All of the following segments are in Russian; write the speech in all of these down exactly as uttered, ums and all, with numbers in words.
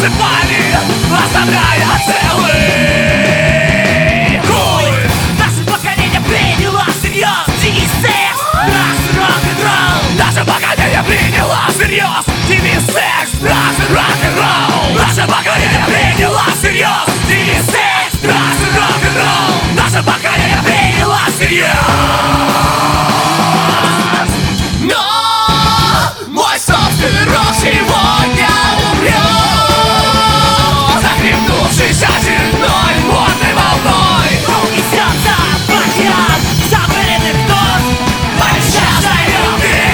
рассыпали, оставляя целый хуй. Наше поколение приняло всерьез ти ви секс, наш рок-н-ролл. Наше поколение приняло всерьез ти ви секс, наш рок-н-ролл. Наше поколение приняло всерьез ти ви секс, наш рок-н-ролл. Наше поколение приняло всерьез. Но мой собственный рок сегодня умрет, захлебнувшись очередной модной волной. Унесется в океан забыленных нот, пощадной любви,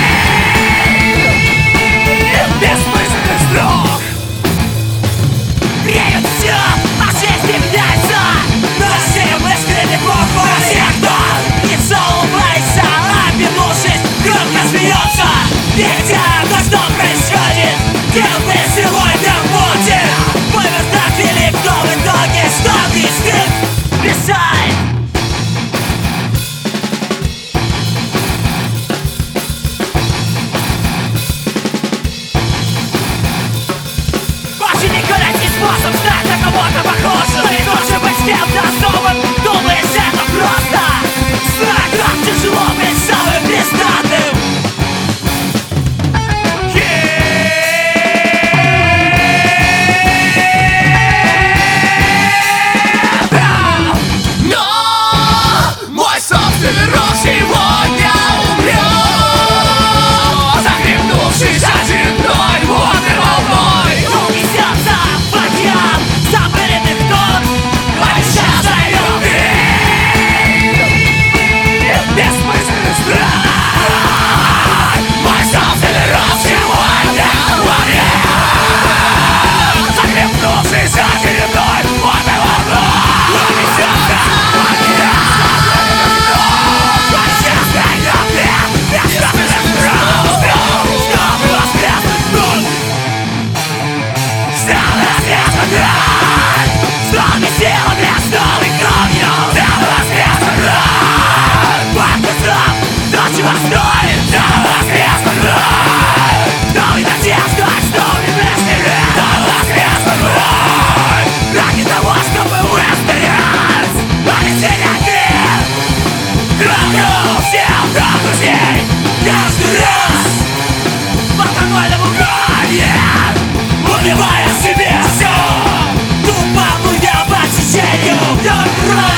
бессмысленных строк. Греют все, а жизнь не меняется. Носим искренний похуй на тех, кто не улыбается, обернувшись, громко смеется. Видя то, что происходит, где мы сегодня будем. Мы вытащили, кто в итоге что мечтит писать. Очень некорректный способ стать на кого-то похожим. Не нужно быть с кем-то особым, думаешь, это просто. Знай, как тяжело быть самым признанным. Но мой собственный рок сегодня умрет, захлебнувшись очередной модной волной. Унесется в океан забыленных нот, пощадной любви, бессмысленных страх. Мой собственный рок сегодня умрет, захлебнувшись очередной модной волной. Унесется в океан пощадной любви, бессмысленных страх. Чтобы воскреснуть вновь, чтобы воскреснуть вновь, чтобы силами, основой кровью, чтобы воскреснуть вновь. Подписав то, чего стоит, чтобы воскреснуть вновь. Новый надежда, что не мыслили, чтобы воскреснуть вновь. Ради того, чтобы выстоять, а не терять мир. Кровью всем до друзей, каждый раз по тональному грани, убивая в себе все, тупо плывя по течению.